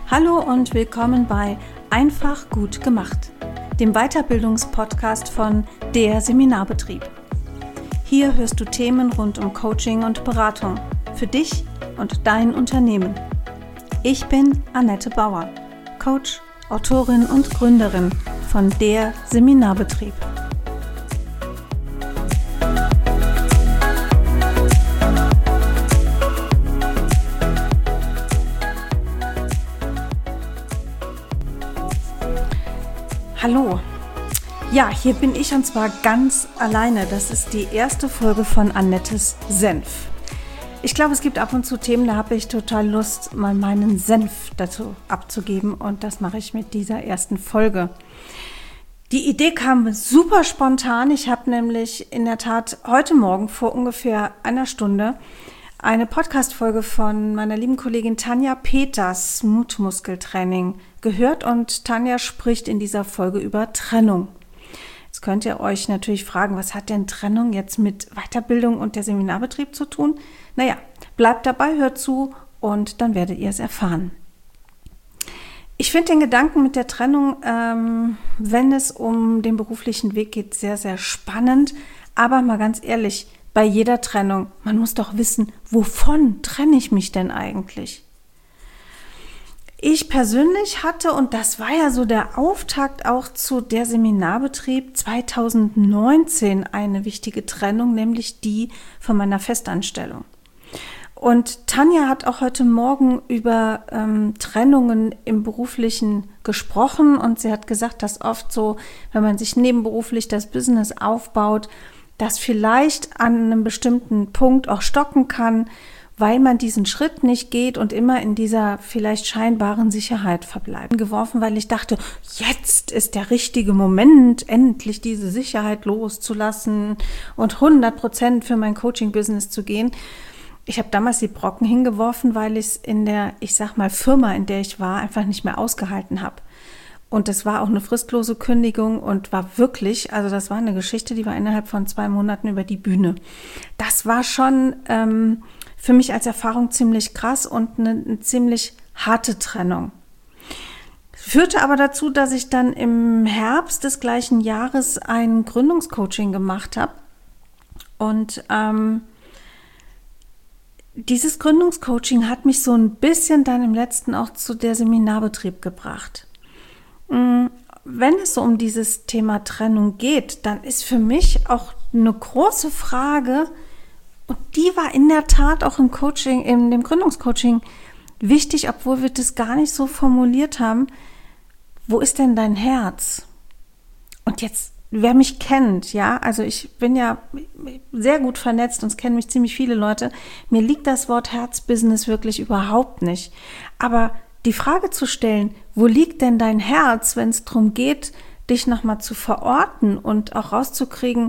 Hallo und willkommen bei Einfach gut gemacht, dem Weiterbildungspodcast von der Seminarbetrieb. Hier hörst du Themen rund um Coaching und Beratung für dich und dein Unternehmen. Ich bin Annette Bauer, Coach, Autorin und Gründerin von der Seminarbetrieb. Hallo. Ja, hier bin ich und zwar ganz alleine. Das ist die erste Folge von Annettes Senf. Ich glaube, es gibt ab und zu Themen, da habe ich total Lust, mal meinen Senf dazu abzugeben und das mache ich mit dieser ersten Folge. Die Idee kam super spontan. Ich habe nämlich in der Tat heute Morgen vor ungefähr einer Stunde eine Podcast-Folge von meiner lieben Kollegin Tanja Peters, Mutmuskeltraining, gehört und Tanja spricht in dieser Folge über Trennung. Jetzt könnt ihr euch natürlich fragen, was hat denn Trennung jetzt mit Weiterbildung und der Seminarbetrieb zu tun? Naja, bleibt dabei, hört zu und dann werdet ihr es erfahren. Ich finde den Gedanken mit der Trennung, wenn es um den beruflichen Weg geht, sehr, sehr spannend. Aber mal ganz ehrlich, bei jeder Trennung, man muss doch wissen, wovon trenne ich mich denn eigentlich? Ich persönlich hatte, und das war ja so der Auftakt auch zu der Seminarbetrieb 2019, eine wichtige Trennung, nämlich die von meiner Festanstellung. Und Tanja hat auch heute Morgen über Trennungen im Beruflichen gesprochen und sie hat gesagt, dass oft so, wenn man sich nebenberuflich das Business aufbaut, das vielleicht an einem bestimmten Punkt auch stocken kann, weil man diesen Schritt nicht geht und immer in dieser vielleicht scheinbaren Sicherheit verbleibt. Geworfen, weil ich dachte, jetzt ist der richtige Moment, endlich diese Sicherheit loszulassen und 100% für mein Coaching-Business zu gehen. Ich habe damals die Brocken hingeworfen, weil ich es in der, Firma, in der ich war, einfach nicht mehr ausgehalten habe. Und das war auch eine fristlose Kündigung und war wirklich, also das war eine Geschichte, die war innerhalb von 2 Monaten über die Bühne. Das war schon für mich als Erfahrung ziemlich krass und eine ziemlich harte Trennung. Führte aber dazu, dass ich dann im Herbst des gleichen Jahres ein Gründungscoaching gemacht habe. Und dieses Gründungscoaching hat mich so ein bisschen dann im letzten auch zu der Seminarbetrieb gebracht. Wenn es so um dieses Thema Trennung geht, dann ist für mich auch eine große Frage, und die war in der Tat auch im Coaching, in dem Gründungscoaching wichtig, obwohl wir das gar nicht so formuliert haben. Wo ist denn dein Herz? Und jetzt, wer mich kennt, ja, also ich bin ja sehr gut vernetzt und es kennen mich ziemlich viele Leute. Mir liegt das Wort Herzbusiness wirklich überhaupt nicht. Aber die Frage zu stellen, wo liegt denn dein Herz, wenn es darum geht, dich nochmal zu verorten und auch rauszukriegen,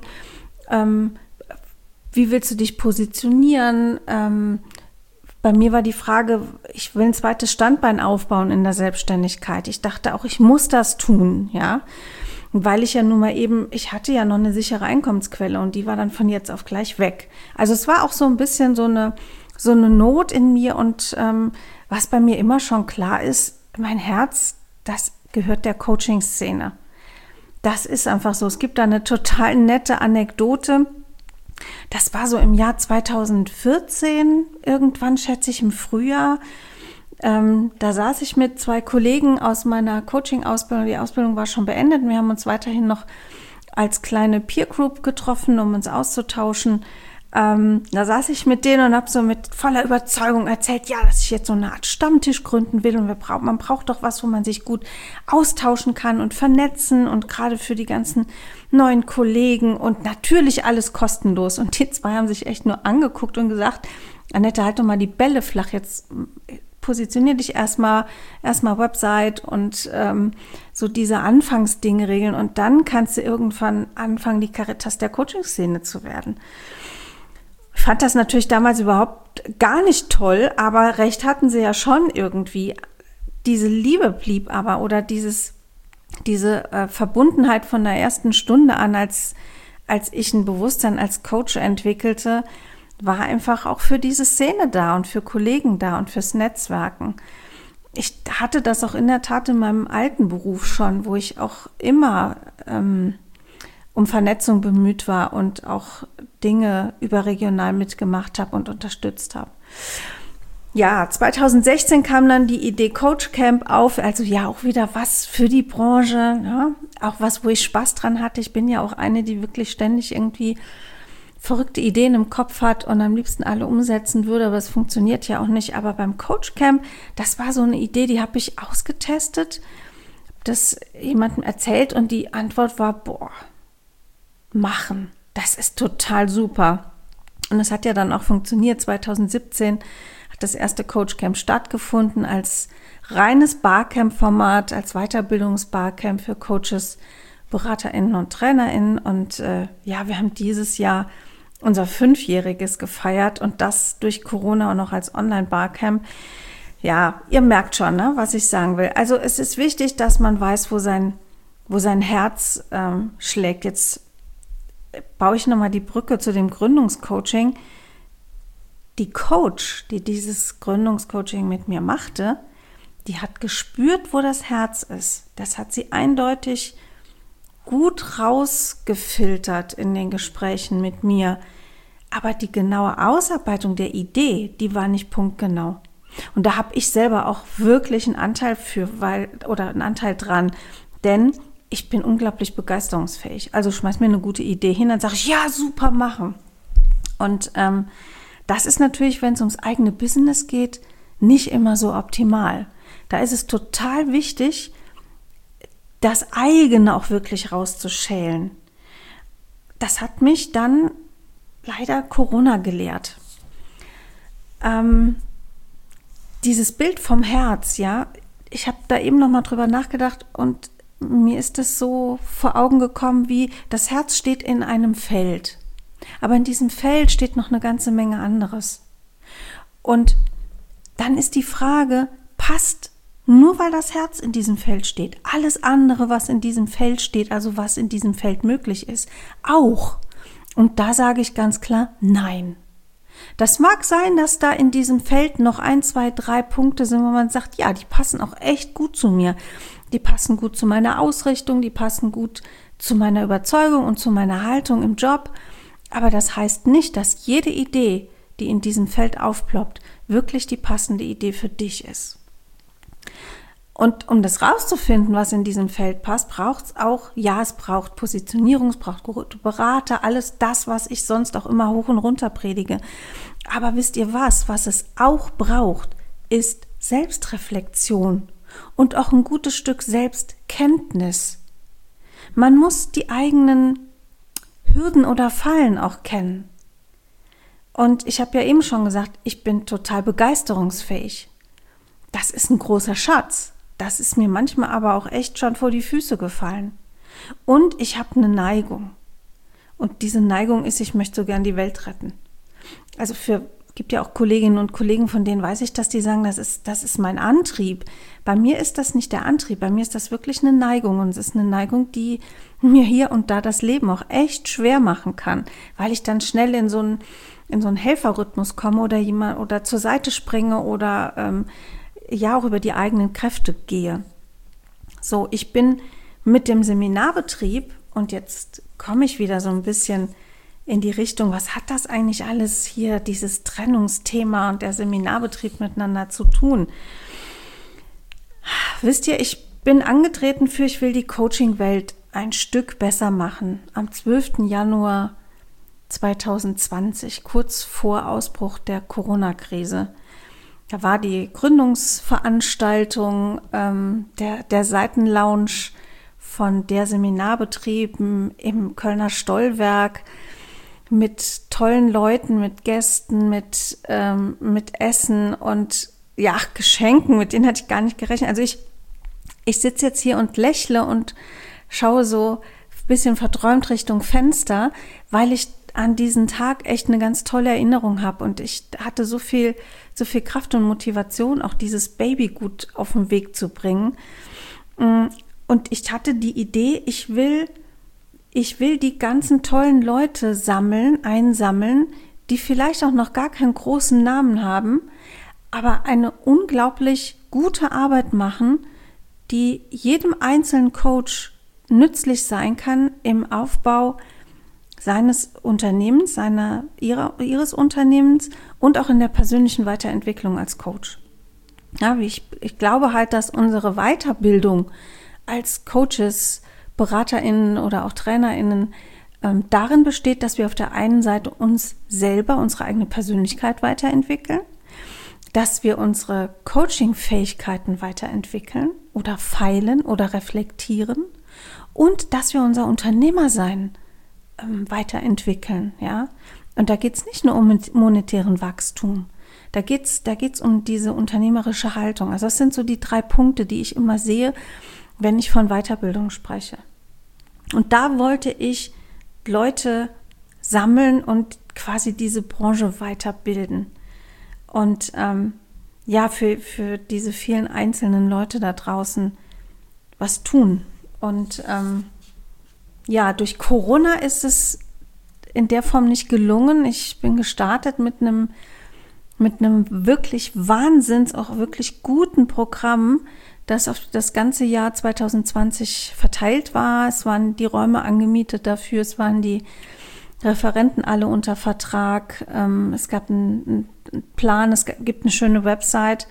wie willst du dich positionieren? Bei mir war die Frage, ich will ein zweites Standbein aufbauen in der Selbstständigkeit. Ich dachte auch, ich muss das tun, ja, weil ich ja nun mal eben, ich hatte ja noch eine sichere Einkommensquelle und die war dann von jetzt auf gleich weg. Also es war auch so ein bisschen so eine Not in mir und was bei mir immer schon klar ist, mein Herz, das gehört der Coaching-Szene. Das ist einfach so. Es gibt da eine total nette Anekdote. Das war so im Jahr 2014, irgendwann schätze ich im Frühjahr. Da saß ich mit 2 Kollegen aus meiner Coaching-Ausbildung. Die Ausbildung war schon beendet. Wir haben uns weiterhin noch als kleine Peer-Group getroffen, um uns auszutauschen. Da saß ich mit denen und habe so mit voller Überzeugung erzählt, ja, dass ich jetzt so eine Art Stammtisch gründen will und man braucht doch was, wo man sich gut austauschen kann und vernetzen und gerade für die ganzen neuen Kollegen und natürlich alles kostenlos. Und die 2 haben sich echt nur angeguckt und gesagt, Annette, halt doch mal die Bälle flach, jetzt positionier dich erstmal Website und so diese Anfangsdinge regeln und dann kannst du irgendwann anfangen, die Caritas der Coaching-Szene zu werden. Ich fand das natürlich damals überhaupt gar nicht toll, aber recht hatten sie ja schon irgendwie. Diese Liebe blieb aber oder diese Verbundenheit von der ersten Stunde an, als ich ein Bewusstsein als Coach entwickelte, war einfach auch für diese Szene da und für Kollegen da und fürs Netzwerken. ich hatte das auch in der Tat in meinem alten Beruf schon, wo ich auch immer um Vernetzung bemüht war und auch Dinge überregional mitgemacht habe und unterstützt habe. Ja, 2016 kam dann die Idee Coach Camp auf, also ja auch wieder was für die Branche, ja? Auch was, wo ich Spaß dran hatte. Ich bin ja auch eine, die wirklich ständig irgendwie verrückte Ideen im Kopf hat und am liebsten alle umsetzen würde, aber es funktioniert ja auch nicht. Aber beim Coach Camp, das war so eine Idee, die habe ich ausgetestet, das jemandem erzählt und die Antwort war, machen, das ist total super. Und es hat ja dann auch funktioniert. 2017 hat das erste Coach Camp stattgefunden als reines Barcamp-Format, als Weiterbildungsbarcamp für Coaches, BeraterInnen und TrainerInnen. Und wir haben dieses Jahr unser 5-jähriges gefeiert und das durch Corona auch noch als Online-Barcamp. Ja, ihr merkt schon, ne, was ich sagen will. Also es ist wichtig, dass man weiß, wo sein Herz schlägt. Jetzt baue ich nochmal die Brücke zu dem Gründungscoaching. Die Coach, die dieses Gründungscoaching mit mir machte, die hat gespürt, wo das Herz ist. Das hat sie eindeutig gut rausgefiltert in den Gesprächen mit mir. Aber die genaue Ausarbeitung der Idee, die war nicht punktgenau. Und da habe ich selber auch wirklich einen Anteil einen Anteil dran. Denn ich bin unglaublich begeisterungsfähig. Also schmeiß mir eine gute Idee hin, dann sage ich, ja, super, machen. Und das ist natürlich, wenn es ums eigene Business geht, nicht immer so optimal. Da ist es total wichtig, das eigene auch wirklich rauszuschälen. Das hat mich dann leider Corona gelehrt. Dieses Bild vom Herz, ja, ich habe da eben noch mal drüber nachgedacht und mir ist es so vor Augen gekommen, wie das Herz steht in einem Feld. Aber in diesem Feld steht noch eine ganze Menge anderes. Und dann ist die Frage, passt nur weil das Herz in diesem Feld steht, alles andere, was in diesem Feld steht, also was in diesem Feld möglich ist, auch. Und da sage ich ganz klar, nein. Das mag sein, dass da in diesem Feld noch 1, 2, 3 Punkte sind, wo man sagt, ja, die passen auch echt gut zu mir. Die passen gut zu meiner Ausrichtung, die passen gut zu meiner Überzeugung und zu meiner Haltung im Job. Aber das heißt nicht, dass jede Idee, die in diesem Feld aufploppt, wirklich die passende Idee für dich ist. Und um das rauszufinden, was in diesem Feld passt, braucht es auch, ja, es braucht Positionierung, es braucht gute Berater, alles das, was ich sonst auch immer hoch und runter predige. Aber wisst ihr was es auch braucht, ist Selbstreflexion und auch ein gutes Stück Selbstkenntnis. Man muss die eigenen Hürden oder Fallen auch kennen. Und ich habe ja eben schon gesagt, ich bin total begeisterungsfähig. Das ist ein großer Schatz. Das ist mir manchmal aber auch echt schon vor die Füße gefallen. Und ich habe eine Neigung. Und diese Neigung ist, ich möchte so gern die Welt retten. Also gibt ja auch Kolleginnen und Kollegen, von denen weiß ich, dass die sagen, das ist mein Antrieb. Bei mir ist das nicht der Antrieb, bei mir ist das wirklich eine Neigung. Und es ist eine Neigung, die mir hier und da das Leben auch echt schwer machen kann, weil ich dann schnell in so einen Helferrhythmus komme oder zur Seite springe oder auch über die eigenen Kräfte gehe. So, ich bin mit dem Seminarbetrieb, und jetzt komme ich wieder so ein bisschen in die Richtung, was hat das eigentlich alles hier, dieses Trennungsthema und der Seminarbetrieb miteinander zu tun? Wisst ihr, ich bin angetreten ich will die Coaching-Welt ein Stück besser machen. Am 12. Januar 2020, kurz vor Ausbruch der Corona-Krise. Da war die Gründungsveranstaltung, der Seitenlounge von der Seminarbetrieben im Kölner Stollwerk mit tollen Leuten, mit Gästen, mit Essen und ja, Geschenken, mit denen hatte ich gar nicht gerechnet. Also ich sitze jetzt hier und lächle und schaue so ein bisschen verträumt Richtung Fenster, weil ich an diesen Tag echt eine ganz tolle Erinnerung habe und ich hatte so viel Kraft und Motivation, auch dieses Baby gut auf den Weg zu bringen. Und ich hatte die Idee, ich will die ganzen tollen Leute einsammeln, die vielleicht auch noch gar keinen großen Namen haben, aber eine unglaublich gute Arbeit machen, die jedem einzelnen Coach nützlich sein kann im Aufbau seines Unternehmens, ihres Unternehmens und auch in der persönlichen Weiterentwicklung als Coach. Ja, ich glaube halt, dass unsere Weiterbildung als Coaches, BeraterInnen oder auch TrainerInnen darin besteht, dass wir auf der einen Seite uns selber, unsere eigene Persönlichkeit weiterentwickeln, dass wir unsere Coaching-Fähigkeiten weiterentwickeln oder feilen oder reflektieren und dass wir unser Unternehmersein weiterentwickeln. Ja? Und da geht es nicht nur um monetären Wachstum, da geht's um diese unternehmerische Haltung. Also das sind so die 3 Punkte, die ich immer sehe, wenn ich von Weiterbildung spreche. Und da wollte ich Leute sammeln und quasi diese Branche weiterbilden. Und für diese vielen einzelnen Leute da draußen was tun. Und durch Corona ist es in der Form nicht gelungen. Ich bin gestartet mit einem wirklich auch wirklich guten Programm, das auf das ganze Jahr 2020 verteilt war. Es waren die Räume angemietet dafür, es waren die Referenten alle unter Vertrag, es gab einen Plan, es gibt eine schöne Website,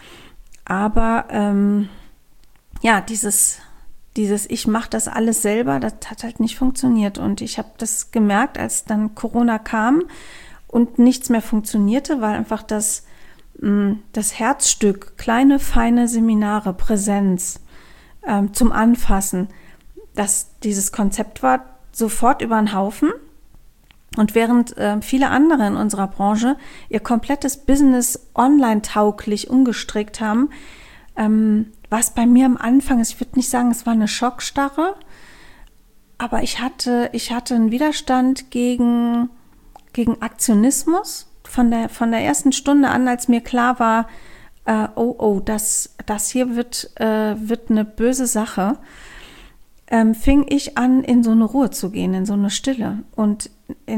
aber dieses ich mache das alles selber, das hat halt nicht funktioniert und ich habe das gemerkt, als dann Corona kam und nichts mehr funktionierte, weil einfach das Herzstück, kleine, feine Seminare, Präsenz zum Anfassen, dieses Konzept war sofort über den Haufen. Und während viele andere in unserer Branche ihr komplettes Business online-tauglich umgestrickt haben, was bei mir am Anfang ist, ich würde nicht sagen, es war eine Schockstarre, aber ich hatte einen Widerstand gegen Aktionismus von der ersten Stunde an, als mir klar war, das hier wird eine böse Sache, fing ich an, in so eine Ruhe zu gehen, in so eine Stille. Und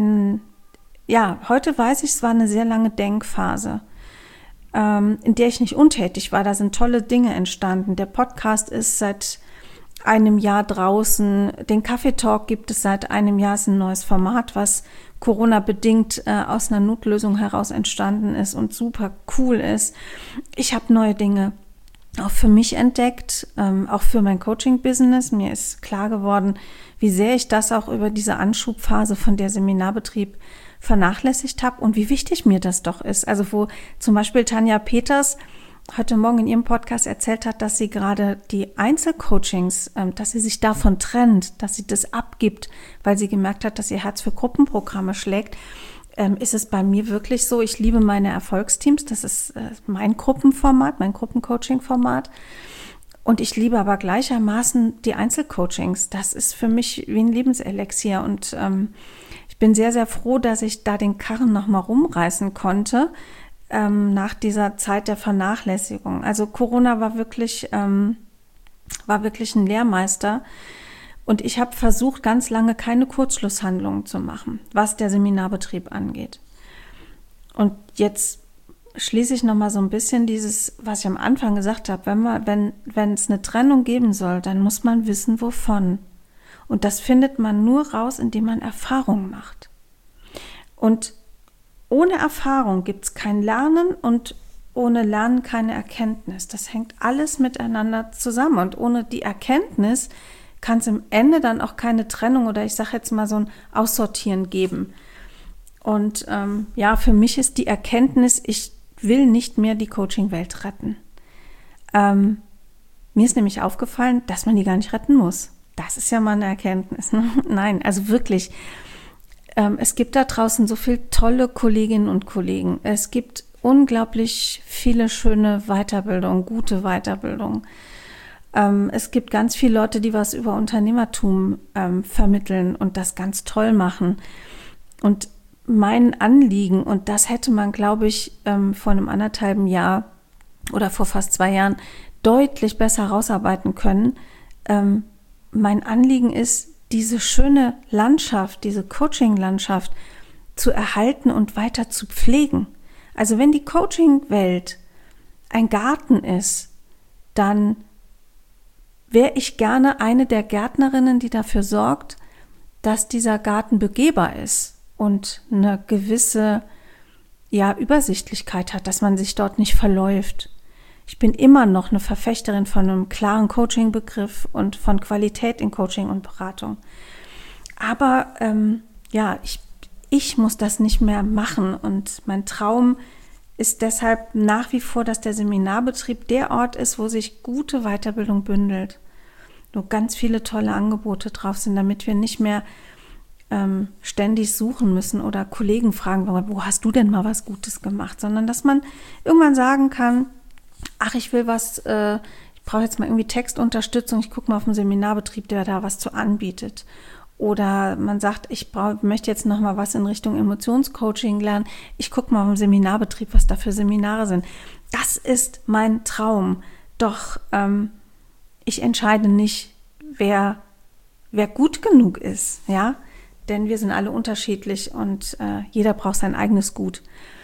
heute weiß ich, es war eine sehr lange Denkphase, in der ich nicht untätig war. Da sind tolle Dinge entstanden. Der Podcast ist seit einem Jahr draußen. Den Kaffeetalk gibt es seit einem Jahr. Es ist ein neues Format, was Corona-bedingt aus einer Notlösung heraus entstanden ist und super cool ist. Ich habe neue Dinge auch für mich entdeckt, auch für mein Coaching-Business. Mir ist klar geworden, wie sehr ich das auch über diese Anschubphase von der Seminarbetrieb vernachlässigt habe und wie wichtig mir das doch ist. Also wo zum Beispiel Tanja Peters heute Morgen in ihrem Podcast erzählt hat, dass sie gerade die Einzelcoachings, dass sie sich davon trennt, dass sie das abgibt, weil sie gemerkt hat, dass ihr Herz für Gruppenprogramme schlägt, ist es bei mir wirklich so, ich liebe meine Erfolgsteams, das ist mein Gruppenformat, mein Gruppencoaching-Format und ich liebe aber gleichermaßen die Einzelcoachings, das ist für mich wie ein Lebenselixier und ich bin sehr, sehr froh, dass ich da den Karren nochmal rumreißen konnte nach dieser Zeit der Vernachlässigung. Also Corona war wirklich ein Lehrmeister. Und ich habe versucht, ganz lange keine Kurzschlusshandlungen zu machen, was der Seminarbetrieb angeht. Und jetzt schließe ich nochmal so ein bisschen was ich am Anfang gesagt habe, wenn es eine Trennung geben soll, dann muss man wissen, wovon. Und das findet man nur raus, indem man Erfahrungen macht. Und ohne Erfahrung gibt es kein Lernen und ohne Lernen keine Erkenntnis. Das hängt alles miteinander zusammen. Und ohne die Erkenntnis kann es am Ende dann auch keine Trennung oder ich sage jetzt mal so ein Aussortieren geben. Und für mich ist die Erkenntnis, ich will nicht mehr die Coaching-Welt retten. Mir ist nämlich aufgefallen, dass man die gar nicht retten muss. Das ist ja mal eine Erkenntnis. Ne? Nein, also wirklich. Es gibt da draußen so viele tolle Kolleginnen und Kollegen. Es gibt unglaublich viele schöne Weiterbildung, gute Weiterbildung. Es gibt ganz viele Leute, die was über Unternehmertum vermitteln und das ganz toll machen. Und mein Anliegen, und das hätte man, glaube ich, vor einem 1,5 Jahr oder vor fast 2 Jahren deutlich besser rausarbeiten können. Mein Anliegen ist, diese schöne Landschaft, diese Coaching-Landschaft zu erhalten und weiter zu pflegen. Also wenn die Coaching-Welt ein Garten ist, dann wäre ich gerne eine der Gärtnerinnen, die dafür sorgt, dass dieser Garten begehbar ist und eine gewisse Übersichtlichkeit hat, dass man sich dort nicht verläuft. Ich bin immer noch eine Verfechterin von einem klaren Coaching-Begriff und von Qualität in Coaching und Beratung. Aber ich muss das nicht mehr machen und mein Traum ist deshalb nach wie vor, dass der Seminarbetrieb der Ort ist, wo sich gute Weiterbildung bündelt, wo ganz viele tolle Angebote drauf sind, damit wir nicht mehr ständig suchen müssen oder Kollegen fragen, wo hast du denn mal was Gutes gemacht, sondern dass man irgendwann sagen kann, ach, ich will was, ich brauche jetzt mal irgendwie Textunterstützung, ich gucke mal auf den Seminarbetrieb, der da was zu anbietet. Oder man sagt, ich möchte jetzt noch mal was in Richtung Emotionscoaching lernen. Ich gucke mal auf den Seminarbetrieb, was da für Seminare sind. Das ist mein Traum. Doch ich entscheide nicht, wer gut genug ist, ja, denn wir sind alle unterschiedlich und jeder braucht sein eigenes Gut.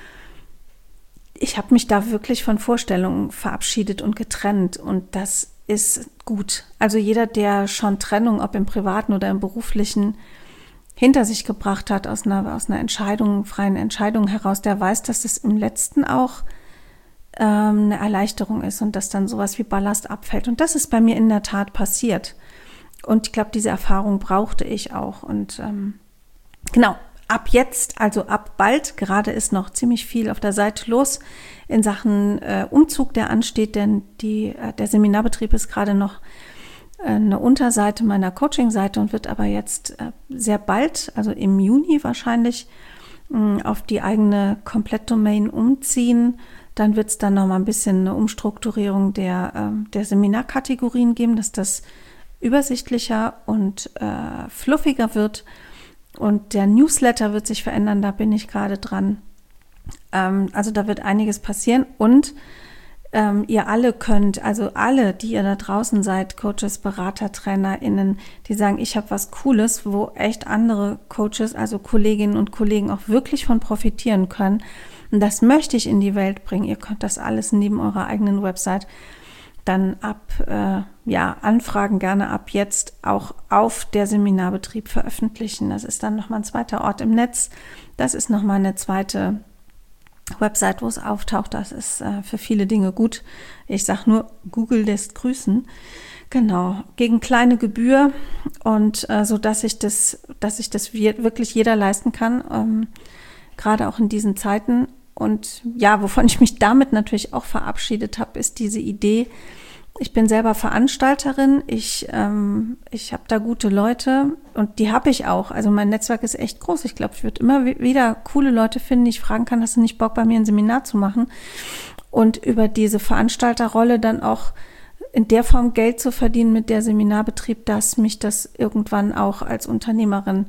Ich habe mich da wirklich von Vorstellungen verabschiedet und getrennt und das ist gut. Also jeder, der schon Trennung, ob im privaten oder im beruflichen, hinter sich gebracht hat, aus einer freien Entscheidung heraus, der weiß, dass es im Letzten auch eine Erleichterung ist und dass dann sowas wie Ballast abfällt. Und das ist bei mir in der Tat passiert. Und ich glaube, diese Erfahrung brauchte ich auch. Und genau. Ab jetzt, also ab bald, gerade ist noch ziemlich viel auf der Seite los in Sachen Umzug, der ansteht, denn der Seminarbetrieb ist gerade noch eine Unterseite meiner Coaching-Seite und wird aber jetzt sehr bald, also im Juni wahrscheinlich, auf die eigene Komplettdomain umziehen. Dann wird es dann noch mal ein bisschen eine Umstrukturierung der Seminarkategorien geben, dass das übersichtlicher und fluffiger wird. Und der Newsletter wird sich verändern, da bin ich gerade dran. Also da wird einiges passieren und ihr alle könnt, also alle, die ihr da draußen seid, Coaches, Berater, TrainerInnen, die sagen, ich habe was Cooles, wo echt andere Coaches, also Kolleginnen und Kollegen auch wirklich von profitieren können. Und das möchte ich in die Welt bringen. Ihr könnt das alles neben eurer eigenen Website dann Anfragen gerne ab jetzt auch auf der Seminarbetrieb veröffentlichen. Das ist dann nochmal ein zweiter Ort im Netz. Das ist nochmal eine zweite Website, wo es auftaucht. Das ist für viele Dinge gut. Ich sage nur, Google lässt grüßen. Genau, gegen kleine Gebühr und so, dass sich das wirklich jeder leisten kann, gerade auch in diesen Zeiten. Und ja, wovon ich mich damit natürlich auch verabschiedet habe, ist diese Idee. Ich bin selber Veranstalterin, ich habe da gute Leute und die habe ich auch. Also mein Netzwerk ist echt groß. Ich glaube, ich würde immer wieder coole Leute finden, die ich fragen kann, hast du nicht Bock, bei mir ein Seminar zu machen? Und über diese Veranstalterrolle dann auch in der Form Geld zu verdienen mit der Seminarbetrieb, dass mich das irgendwann auch als Unternehmerin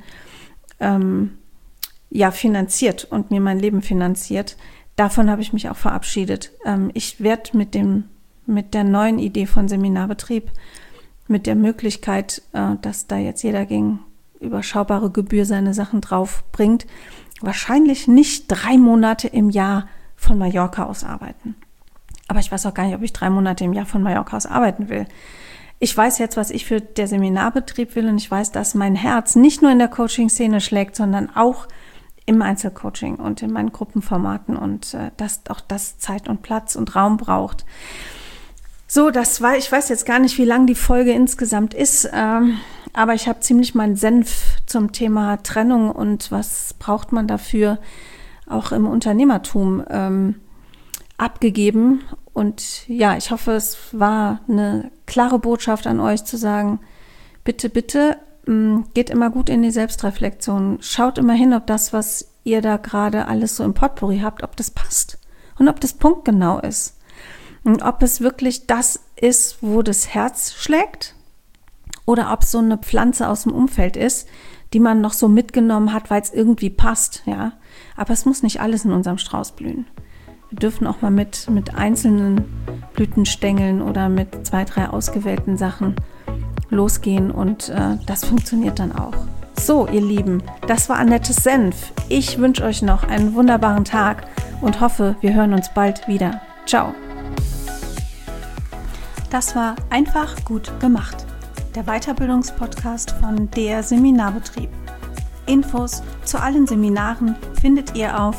finanziert und mir mein Leben finanziert. Davon habe ich mich auch verabschiedet. Ich werde mit der neuen Idee von Seminarbetrieb, mit der Möglichkeit, dass da jetzt jeder gegen überschaubare Gebühr seine Sachen drauf bringt, wahrscheinlich nicht 3 Monate im Jahr von Mallorca aus arbeiten. Aber ich weiß auch gar nicht, ob ich 3 Monate im Jahr von Mallorca aus arbeiten will. Ich weiß jetzt, was ich für der Seminarbetrieb will und ich weiß, dass mein Herz nicht nur in der Coaching-Szene schlägt, sondern auch im Einzelcoaching und in meinen Gruppenformaten und dass auch das Zeit und Platz und Raum braucht. So, ich weiß jetzt gar nicht, wie lang die Folge insgesamt ist, aber ich habe ziemlich meinen Senf zum Thema Trennung und was braucht man dafür auch im Unternehmertum abgegeben. Und ja, ich hoffe, es war eine klare Botschaft an euch zu sagen, bitte, bitte, geht immer gut in die Selbstreflexion. Schaut immer hin, ob das, was ihr da gerade alles so im Potpourri habt, ob das passt und ob das punktgenau ist. Und ob es wirklich das ist, wo das Herz schlägt oder ob es so eine Pflanze aus dem Umfeld ist, die man noch so mitgenommen hat, weil es irgendwie passt. Ja? Aber es muss nicht alles in unserem Strauß blühen. Wir dürfen auch mal mit einzelnen Blütenstängeln oder mit 2, 3 ausgewählten Sachen losgehen und das funktioniert dann auch. So, ihr Lieben, das war Annettes Senf. Ich wünsche euch noch einen wunderbaren Tag und hoffe, wir hören uns bald wieder. Ciao. Das war Einfach gut gemacht, der Weiterbildungspodcast von der Seminarbetrieb. Infos zu allen Seminaren findet ihr auf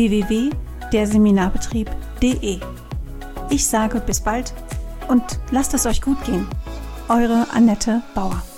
www.derseminarbetrieb.de. Ich sage bis bald und lasst es euch gut gehen. Eure Annette Bauer.